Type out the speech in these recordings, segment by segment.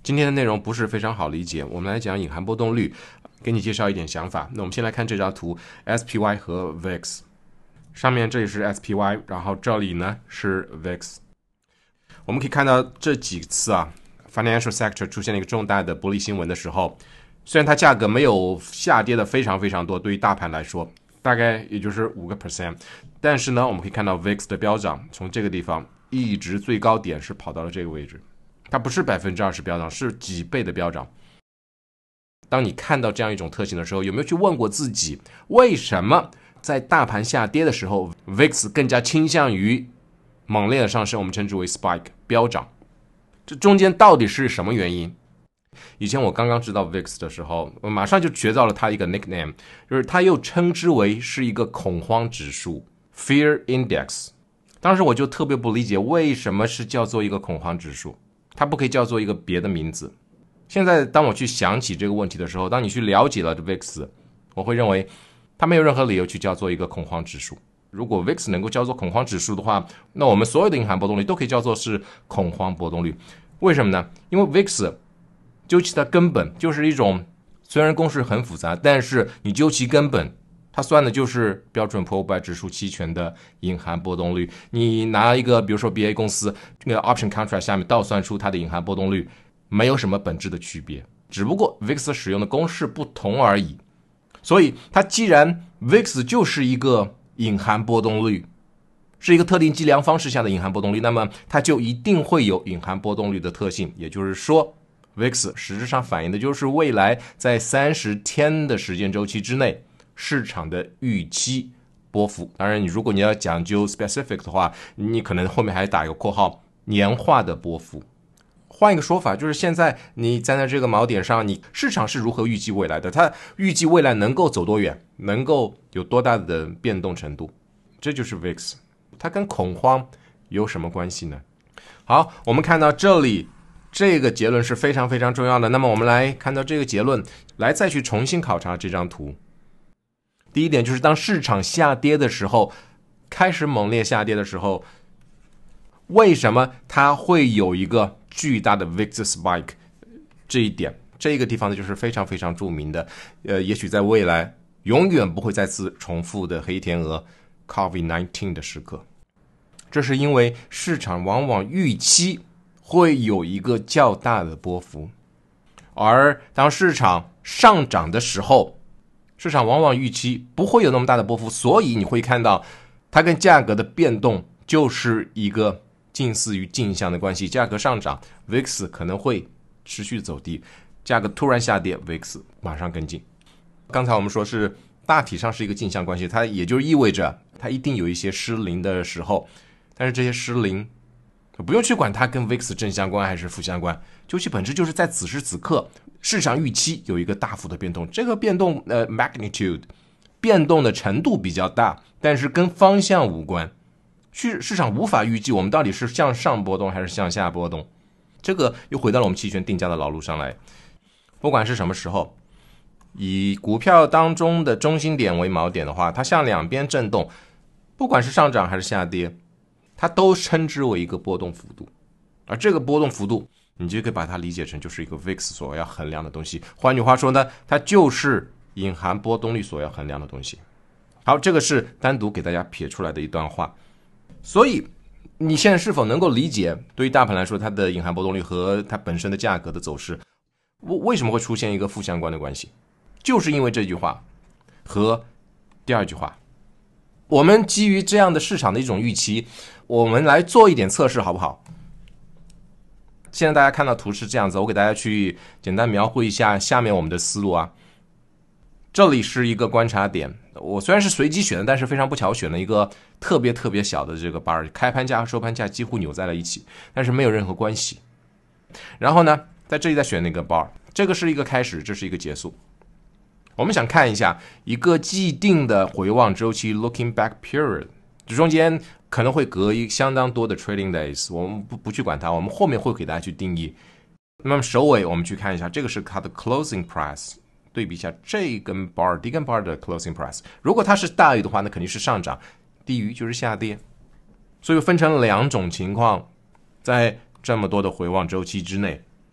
今天的内容不是非常好理解，我们来讲隐含波动率，给你介绍一点想法。那我们先来看这张图 SPY 和 VIX， 上面这里是 SPY， 然后这里呢是 VIX。 我们可以看到这几次financial sector 出现了一个重大的不利新闻的时候，虽然它价格没有下跌的非常非常多，对于大盘来说大概也就是 5%， 但是呢我们可以看到 VIX 的飙涨从这个地方一直最高点是跑到了这个位置，它不是 20% 飙涨，是几倍的飙涨。当你看到这样一种特性的时候，有没有去问过自己，为什么在大盘下跌的时候 VIX 更加倾向于猛烈的上升，我们称之为 spike 飙涨？这中间到底是什么原因？以前我刚刚知道 VIX 的时候，我马上就学到了它一个 nickname， 就是它又称之为是一个恐慌指数 Fear Index。 当时我就特别不理解，为什么是叫做一个恐慌指数，它不可以叫做一个别的名字。现在当我去想起这个问题的时候，当你去了解了 VIX， 我会认为它没有任何理由去叫做一个恐慌指数。如果 VIX 能够叫做恐慌指数的话，那我们所有的隐含波动率都可以叫做是恐慌波动率。为什么呢？因为 VIX 究其它根本就是一种，虽然公式很复杂，但是你究其根本，它算的就是标准普尔500指数期权的隐含波动率。你拿一个比如说 BA 公司这个 option contract 下面倒算出它的隐含波动率，没有什么本质的区别，只不过 VIX 使用的公式不同而已。所以它既然 VIX 就是一个隐含波动率，是一个特定计量方式下的隐含波动率，那么它就一定会有隐含波动率的特性。也就是说 VIX 实质上反映的就是未来在30天的时间周期之内市场的预期波幅。当然如果你要讲究 specific 的话，你可能后面还打一个括号，年化的波幅。换一个说法，就是现在你站在这个锚点上，你市场是如何预计未来的，它预计未来能够走多远，能够有多大的变动程度，这就是 VIX。 它跟恐慌有什么关系呢？好，我们看到这里这个结论是非常非常重要的。那么我们来看到这个结论，来再去重新考察这张图。第一点就是当市场下跌的时候，开始猛烈下跌的时候，为什么它会有一个巨大的 VIX spike？ 这一点，这个地方呢就是非常非常著名的，也许在未来永远不会再次重复的黑天鹅 COVID-19 的时刻。这是因为市场往往预期会有一个较大的波幅，而当市场上涨的时候，市场往往预期不会有那么大的波幅，所以你会看到它跟价格的变动就是一个近似于镜像的关系。价格上涨 VIX 可能会持续走低，价格突然下跌 VIX 马上跟进。刚才我们说是大体上是一个镜像关系，它也就意味着它一定有一些失灵的时候，但是这些失灵不用去管它跟 VIX 正相关还是负相关，究其本质就是在此时此刻市场预期有一个大幅的变动，这个变动magnitude 变动的程度比较大，但是跟方向无关。市场无法预计我们到底是向上波动还是向下波动，这个又回到了我们期权定价的老路上来。不管是什么时候，以股票当中的中心点为锚点的话，它向两边震动，不管是上涨还是下跌，它都称之为一个波动幅度。而这个波动幅度你就可以把它理解成就是一个 VIX 所要衡量的东西，换句话说呢，它就是隐含波动率所要衡量的东西。好，这个是单独给大家撇出来的一段话。所以你现在是否能够理解，对于大盘来说它的隐含波动率和它本身的价格的走势为什么会出现一个负相关的关系？就是因为这句话和第二句话。我们基于这样的市场的一种预期，我们来做一点测试好不好？现在大家看到图是这样子，我给大家去简单描绘一下下面我们的思路啊。这里是一个观察点，我虽然是随机选的，但是非常不巧选了一个特别特别小的这个 bar， 开盘价和收盘价几乎扭在了一起，但是没有任何关系。然后呢，在这里再选那个 bar， 这个是一个开始，这是一个结束。我们想看一下一个既定的回望周期 looking back period， 这中间可能会隔相当多的 trading days， 我们不去管它，我们后面会给大家去定义。那么首尾我们去看一下，这个是它的 closing price， 对比一下这根 bar 第一根 bar 的 closing price， 如果它是大于的话，那肯定是上涨，低于就是下跌。所以分成两种情况，在这么多的回望周期之内，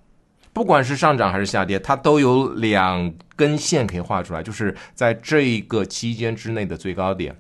不管是上涨还是下跌，它都有2根线可以画出来，就是在这一个期间之内的最高点。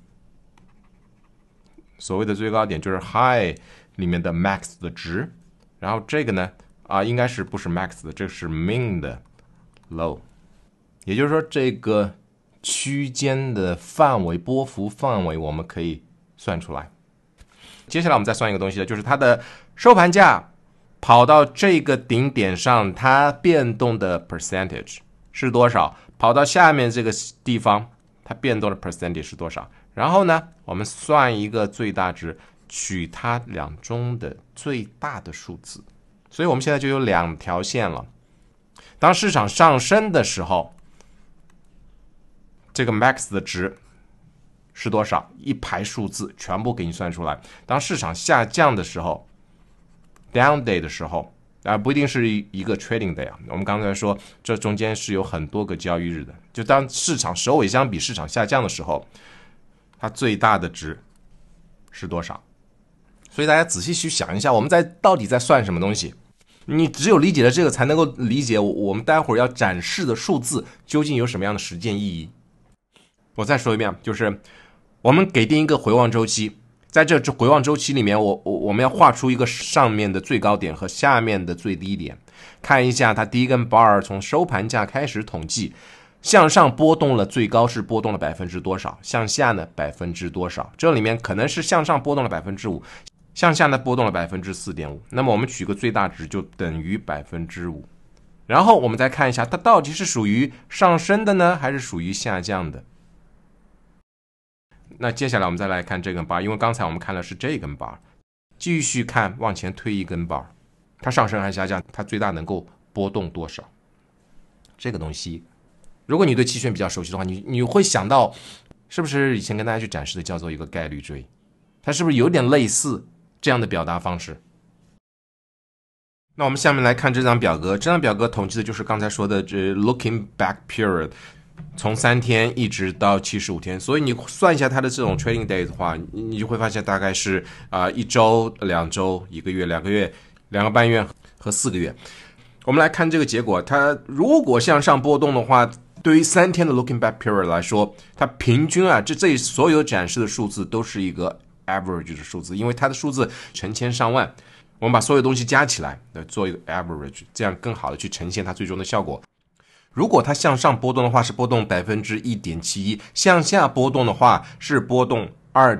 所谓的最高点就是 high 里面的 max 的值，然后这个呢应该是不是 max 的，这是 min 的 low， 也就是说这个区间的范围波幅范围我们可以算出来。接下来我们再算一个东西，就是它的收盘价跑到这个顶点上，它变动的 percentage 是多少？跑到下面这个地方，它变动的 percentage 是多少？然后呢，我们算一个最大值，取它两中的最大的数字。所以我们现在就有2条线了。当市场上升的时候，这个 max 的值是多少？一排数字全部给你算出来。当市场下降的时候 ，down day 的时候，不一定是一个 trading day 啊。我们刚才说，这中间是有很多个交易日的。就当市场首尾相比，市场下降的时候，它最大的值是多少？所以大家仔细去想一下，我们到底在算什么东西？你只有理解了这个，才能够理解我们待会儿要展示的数字究竟有什么样的实践意义。我再说一遍，就是我们给定一个回望周期，在这回望周期里面，我们要画出一个上面的最高点和下面的最低点，看一下它第一根 bar 从收盘价开始统计，向上波动了最高是波动了%多少，向下呢%多少？这里面可能是向上波动了5%，向下呢波动了4.5%。那么我们取个最大值就等于5%。然后我们再看一下它到底是属于上升的呢，还是属于下降的？那接下来我们再来看这根 bar， 因为刚才我们看的是这根 bar， 继续看往前推一根 bar， 它上升还是下降？它最大能够波动多少？这个东西，如果你对期权比较熟悉的话，你会想到，是不是以前跟大家去展示的叫做一个概率锥？它是不是有点类似这样的表达方式？那我们下面来看这张表格，这张表格统计的就是刚才说的这 looking back period。从3天一直到75天，所以你算一下它的这种 trading days 的话，你就会发现大概是1周、2周、1个月、2个月、2个半月和4个月。我们来看这个结果，它如果向上波动的话，对于3天的 looking back period 来说，它平均这所有展示的数字都是一个 average 的数字，因为它的数字成千上万，我们把所有东西加起来做一个 average， 这样更好的去呈现它最终的效果。如果它向上波动的话是波动 1.71%， 向下波动的话是波动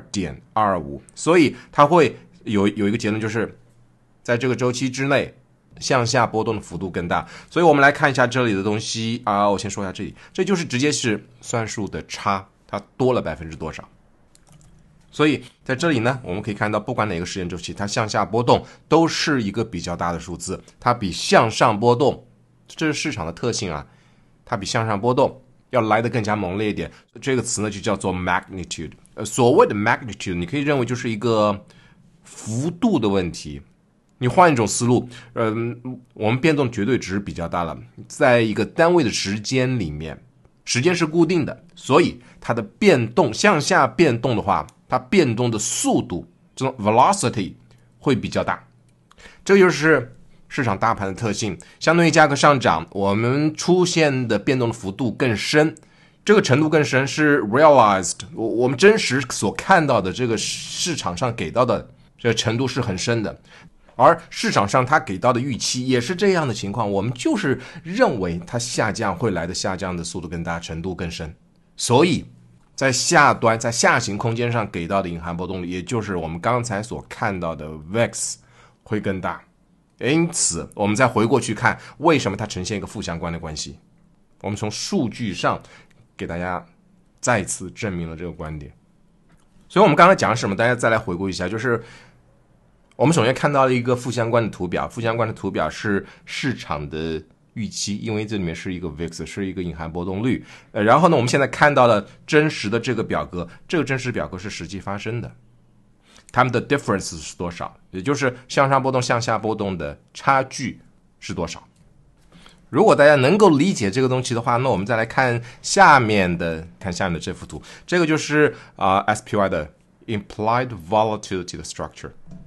2.25%， 所以它会有一个结论，就是在这个周期之内向下波动的幅度更大。所以我们来看一下这里的东西我先说一下这里，这就是直接是算术的差，它多了多少。所以在这里呢，我们可以看到不管哪个时间周期，它向下波动都是一个比较大的数字，它比向上波动，这是市场的特性它比向上波动要来得更加猛烈一点。这个词呢就叫做 magnitude。所谓的 magnitude， 你可以认为就是一个幅度的问题。你换一种思路，我们变动绝对值比较大了，在一个单位的时间里面，时间是固定的，所以它的变动向下变动的话，它变动的速度，这种 velocity 会比较大。这就是市场大盘的特性，相对于价格上涨，我们出现的变动的幅度更深，这个程度更深是 realized， 我们真实所看到的这个市场上给到的这个程度是很深的，而市场上它给到的预期也是这样的情况，我们就是认为它下降会来的下降的速度更大，程度更深，所以在下端在下行空间上给到的隐含波动率，也就是我们刚才所看到的 VIX 会更大。因此我们再回过去看为什么它呈现一个负相关的关系，我们从数据上给大家再次证明了这个观点。所以我们刚才讲什么，大家再来回顾一下，就是我们首先看到了一个负相关的图表，负相关的图表是市场的预期，因为这里面是一个 VIX， 是一个隐含波动率。然后呢，我们现在看到了真实的这个表格，这个真实表格是实际发生的，它们的 difference 是多少，也就是向上波动向下波动的差距是多少。如果大家能够理解这个东西的话，那我们再来看下面的这幅图，这个就是SPY 的 implied volatility 的 structure。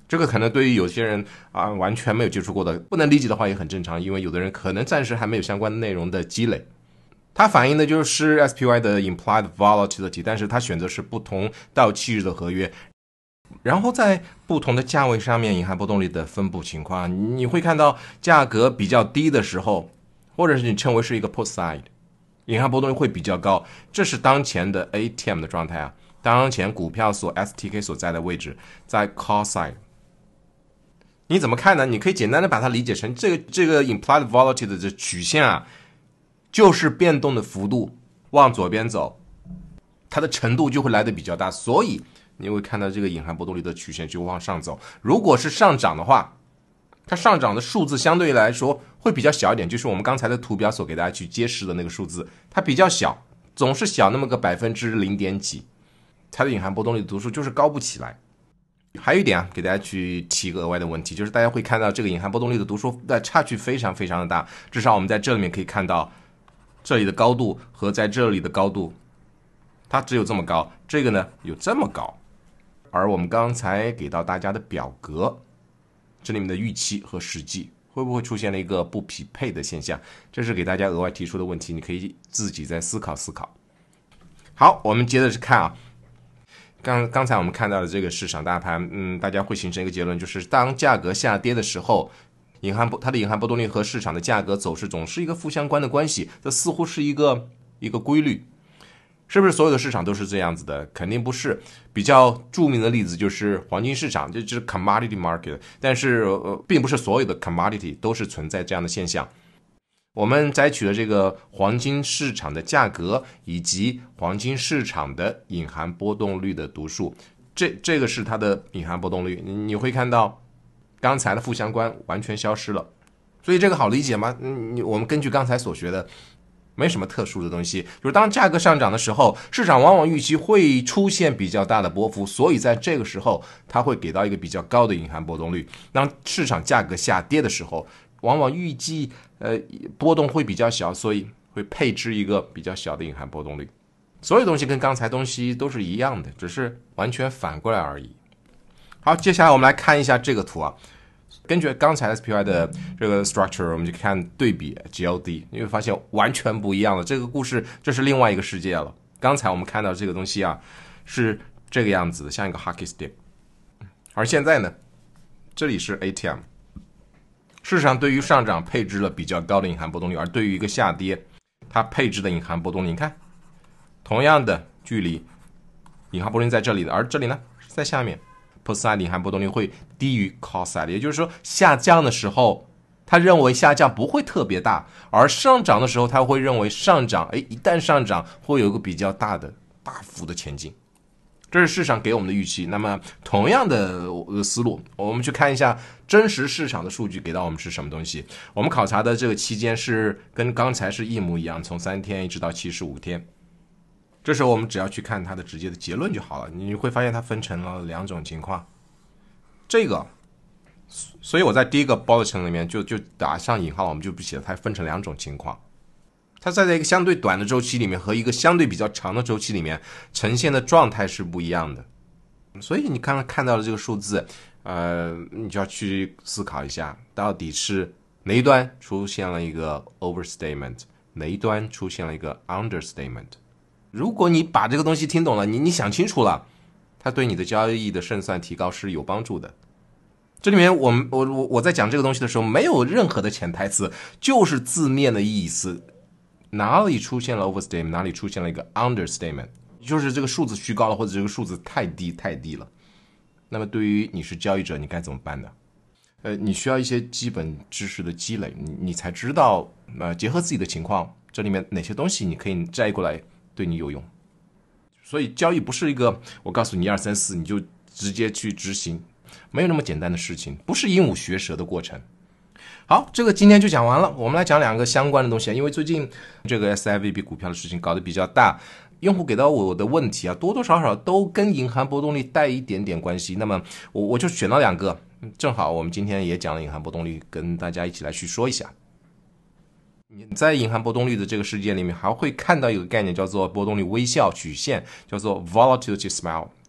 这个可能对于有些人完全没有接触过的不能理解的话也很正常，因为有的人可能暂时还没有相关的内容的积累。它反映的就是 SPY 的 implied volatility， 但是它选择是不同到期日的合约，然后在不同的价位上面隐含波动率的分布情况，你会看到价格比较低的时候，或者是你称为是一个 put side， 隐含波动率会比较高，这是当前的 ATM 的状态啊，当前股票所 STK 所在的位置，在 call side。你怎么看呢？你可以简单的把它理解成这个 implied volatility 的这曲线啊，就是变动的幅度往左边走，它的程度就会来得比较大，所以你会看到这个隐含波动率的曲线就往上走。如果是上涨的话，它上涨的数字相对来说会比较小一点，就是我们刚才的图表所给大家去揭示的那个数字，它比较小，总是小那么个0.零几，它的隐含波动率的读数就是高不起来。还有一点啊，给大家去提一个额外的问题，就是大家会看到这个隐含波动率的读数的差距非常非常的大，至少我们在这里面可以看到这里的高度和在这里的高度，它只有这么高，这个呢有这么高。而我们刚才给到大家的表格，这里面的预期和实际会不会出现了一个不匹配的现象？这是给大家额外提出的问题，你可以自己再思考思考。好，我们接着是看啊，刚才我们看到的这个市场大盘，大家会形成一个结论，就是当价格下跌的时候，它的隐含波动率和市场的价格走势总是一个负相关的关系，这似乎是一个规律。是不是所有的市场都是这样子的？肯定不是。比较著名的例子就是黄金市场，这就是 commodity market， 但是并不是所有的 commodity 都是存在这样的现象。我们摘取了这个黄金市场的价格以及黄金市场的隐含波动率的读数，这个是它的隐含波动率，你会看到刚才的负相关完全消失了。所以这个好理解吗？我们根据刚才所学的，没什么特殊的东西，就是当价格上涨的时候，市场往往预期会出现比较大的波幅，所以在这个时候它会给到一个比较高的隐含波动率。当市场价格下跌的时候，往往预计波动会比较小，所以会配置一个比较小的隐含波动率。所有东西跟刚才东西都是一样的，只是完全反过来而已。好，接下来我们来看一下这个图啊。根据刚才 SPY 的这个 structure， 我们就看对比 GLD， 你会发现完全不一样了。这个故事这是另外一个世界了。刚才我们看到这个东西啊，是这个样子的，像一个 hockey stick。而现在呢，这里是 ATM。市场对于上涨配置了比较高的隐含波动率，而对于一个下跌，它配置的隐含波动率，你看，同样的距离，隐含波动率在这里的，而这里呢是在下面。put side 隐含波动率会低于 call side， 也就是说下降的时候他认为下降不会特别大，而上涨的时候他会认为上涨一旦上涨会有一个比较大幅的前进，这是市场给我们的预期。那么同样的思路，我们去看一下真实市场的数据给到我们是什么东西。我们考察的这个期间是跟刚才是一模一样，从3天一直到75天。这时候我们只要去看它的直接的结论就好了，你会发现它分成了两种情况。这个，所以我在第一个 bulletin 里面就打上引号，我们就不写了，它分成两种情况。它在一个相对短的周期里面和一个相对比较长的周期里面呈现的状态是不一样的。所以你刚刚看到的这个数字，你就要去思考一下，到底是哪一端出现了一个 overstatement， 哪一端出现了一个 understatement。如果你把这个东西听懂了，你想清楚了，它对你的交易的胜算提高是有帮助的。这里面我在讲这个东西的时候，没有任何的潜台词，就是字面的意思。哪里出现了 overstatement， 哪里出现了一个 understatement， 就是这个数字虚高了，或者这个数字太低了。那么对于你是交易者，你该怎么办呢？你需要一些基本知识的积累，你才知道结合自己的情况，这里面哪些东西你可以摘过来对你有用。所以交易不是一个我告诉你1、2、3、4你就直接去执行，没有那么简单的事情，不是鹦鹉学舌的过程。好，这个今天就讲完了。我们来讲两个相关的东西，因为最近这个 SIVB 股票的事情搞得比较大，用户给到我的问题啊，多多少少都跟隐含波动率带一点点关系。那么我就选了两个，正好我们今天也讲了隐含波动率，跟大家一起来去说一下。你在隐含波动率的这个世界里面，还会看到一个概念叫做波动率微笑曲线，叫做 volatility smile。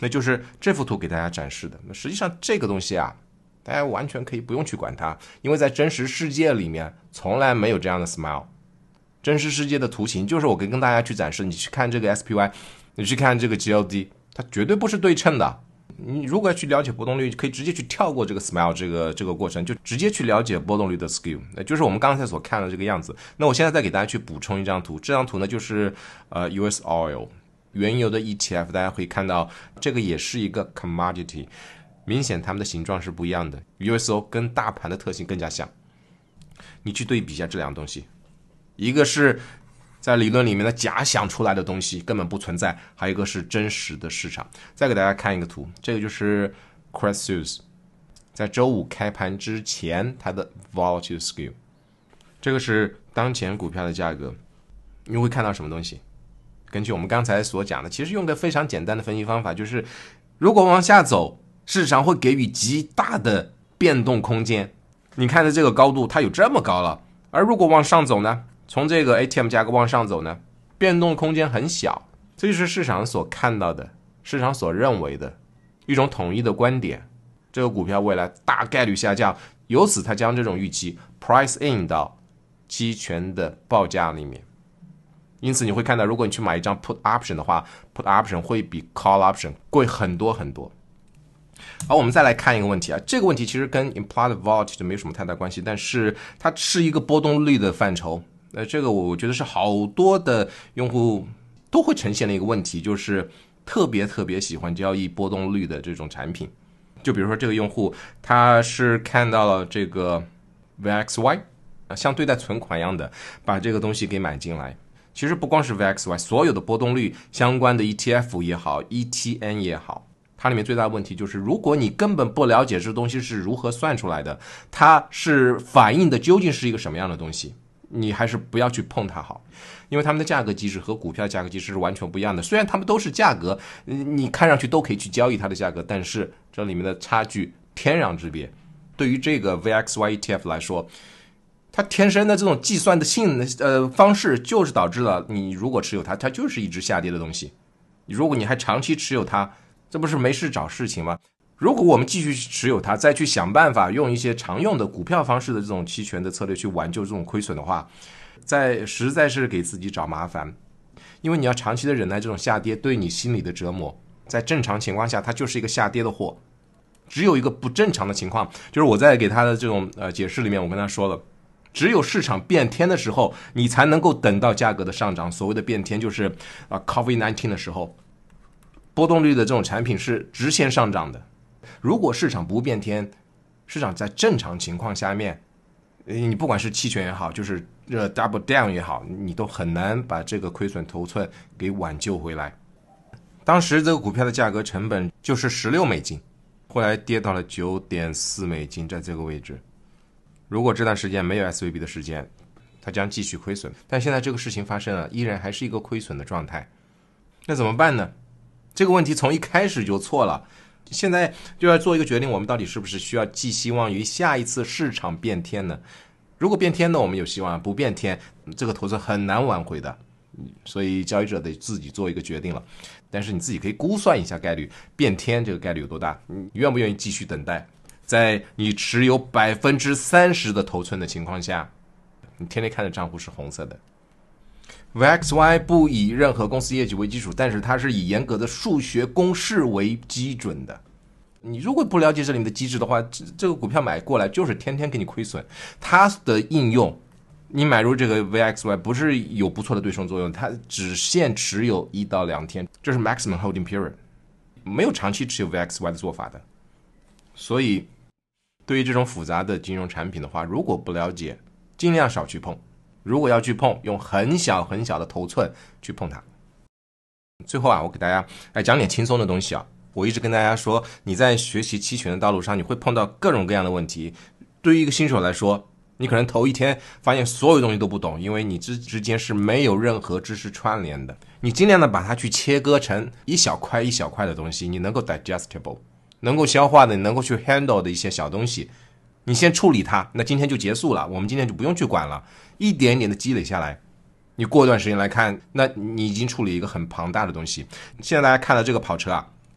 那就是这幅图给大家展示的。那实际上这个东西啊，大家完全可以不用去管它，因为在真实世界里面从来没有这样的 smile。真实世界的图形就是我跟大家去展示，你去看这个 SPY， 你去看这个 GLD， 它绝对不是对称的。你如果要去了解波动率，可以直接去跳过这个 smile 这个过程，就直接去了解波动率的 skew， 那就是我们刚才所看的这个样子。那我现在再给大家去补充一张图，这张图呢就是US Oil 原油的 ETF， 大家可以看到这个也是一个 commodity， 明显它们的形状是不一样的 ，USO 跟大盘的特性更加像。你去对比一下这两个东西，一个是在理论里面的假想出来的东西根本不存在，还有一个是真实的市场。再给大家看一个图，这个就是 Credit Suisse 在周五开盘之前它的 Volatility Skew， 这个是当前股票的价格。你会看到什么东西？根据我们刚才所讲的，其实用个非常简单的分析方法，就是如果往下走，市场会给予极大的变动空间。你看的这个高度它有这么高了，而如果往上走呢，从这个 ATM 价格往上走呢，变动空间很小。这就是市场所看到的，市场所认为的一种统一的观点，这个股票未来大概率下降，由此它将这种预期 price in 到期权的报价里面。因此你会看到，如果你去买一张 put option 的话， put option 会比 call option 贵很多很多。好，我们再来看一个问题啊，这个问题其实跟 implied volatility 没有什么太大关系，但是它是一个波动率的范畴。这个我觉得是好多的用户都会呈现的一个问题，就是特别喜欢交易波动率的这种产品。就比如说这个用户，他是看到了这个 VXY， 像对待存款一样的把这个东西给买进来。其实不光是 VXY， 所有的波动率相关的 ETF 也好 ETN 也好，它里面最大的问题就是，如果你根本不了解这东西是如何算出来的，它是反映的究竟是一个什么样的东西，你还是不要去碰它好。因为它们的价格机制和股票价格机制是完全不一样的，虽然它们都是价格，你看上去都可以去交易它的价格，但是这里面的差距天壤之别。对于这个 VXY ETF 来说，它天生的这种计算的方式就是导致了你如果持有它，它就是一只下跌的东西。如果你还长期持有它，这不是没事找事情吗？如果我们继续持有它，再去想办法用一些常用的股票方式的这种期权的策略去挽救这种亏损的话，实在是给自己找麻烦。因为你要长期的忍耐这种下跌对你心理的折磨，在正常情况下它就是一个下跌的货。只有一个不正常的情况，就是我在给他的这种解释里面我跟他说了，只有市场变天的时候，你才能够等到价格的上涨。所谓的变天就是COVID-19 的时候，波动率的这种产品是直线上涨的。如果市场不变天，市场在正常情况下面，你不管是期权也好，就是double down 也好，你都很难把这个亏损头寸给挽救回来。当时这个股票的价格成本就是$16，后来跌到了$9.4，在这个位置。如果这段时间没有 SVB 的事件，它将继续亏损。但现在这个事情发生了，依然还是一个亏损的状态。那怎么办呢？这个问题从一开始就错了。现在就要做一个决定，我们到底是不是需要寄希望于下一次市场变天呢？如果变天呢，我们有希望；不变天，这个投资很难挽回的。所以交易者得自己做一个决定了。但是你自己可以估算一下概率，变天这个概率有多大？你愿不愿意继续等待？在你持有30%的头寸的情况下，你天天看着账户是红色的。VXY 不以任何公司业绩为基础，但是它是以严格的数学公式为基准的。你如果不了解这里面的机制的话，这个股票买过来就是天天给你亏损。它的应用，你买入这个 VXY 不是有不错的对冲作用，它只限持有1到2天，这是 maximum holding period， 没有长期持有 VXY 的做法的。所以对于这种复杂的金融产品的话，如果不了解，尽量少去碰。如果要去碰，用很小的头寸去碰它。最后我给大家来讲点轻松的东西。我一直跟大家说，你在学习期权的道路上，你会碰到各种各样的问题。对于一个新手来说，你可能头一天发现所有东西都不懂，因为你之间是没有任何知识串联的。你尽量的把它去切割成一小块的东西，你能够 digestible， 能够消化的，你能够去 handle 的一些小东西，你先处理它，那今天就结束了，我们今天就不用去管了。一点一点的积累下来，你过一段时间来看，那你已经处理一个很庞大的东西。现在大家看到这个跑车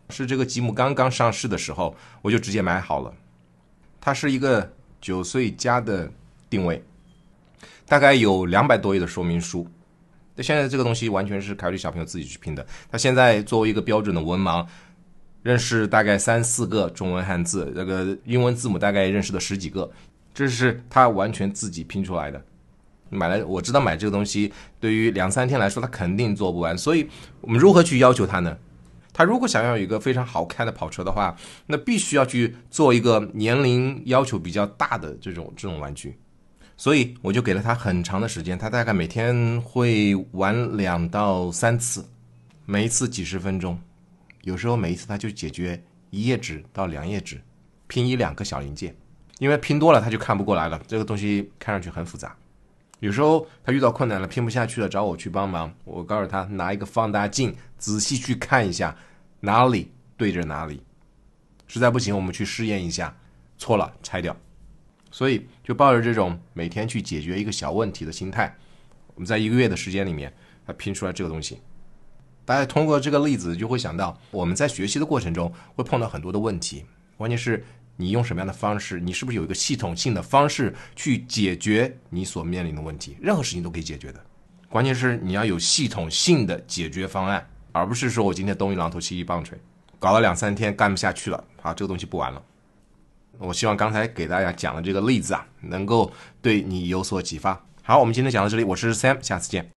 是这个积木刚刚上市的时候，我就直接买好了。它是一个9岁加的定位，大概有200多页的说明书。现在这个东西完全是凯瑞小朋友自己去拼的。他现在作为一个标准的文盲，认识大概3、4个中文汉字，这个英文字母大概认识了10几个，这是他完全自己拼出来的。我知道买这个东西对于2、3天来说他肯定做不完，所以我们如何去要求他呢？他如果想要有一个非常好看的跑车的话，那必须要去做一个年龄要求比较大的这种玩具。所以我就给了他很长的时间，他大概每天会玩2到3次，每一次几十分钟，有时候每一次他就解决1页纸到2页纸，拼1、2个小零件，因为拼多了他就看不过来了，这个东西看上去很复杂。有时候他遇到困难了，拼不下去了，找我去帮忙，我告诉他拿一个放大镜仔细去看一下哪里对着哪里，实在不行我们去试验一下，错了拆掉。所以就抱着这种每天去解决一个小问题的心态，我们在1个月的时间里面他拼出来这个东西。大家通过这个例子就会想到，我们在学习的过程中会碰到很多的问题，关键是你用什么样的方式，你是不是有一个系统性的方式去解决你所面临的问题。任何事情都可以解决的，关键是你要有系统性的解决方案，而不是说我今天东一榔头西一棒槌，搞了2、3天干不下去了，好，这个东西不玩了。我希望刚才给大家讲的这个例子能够对你有所启发。好，我们今天讲到这里，我是 Sam， 下次见。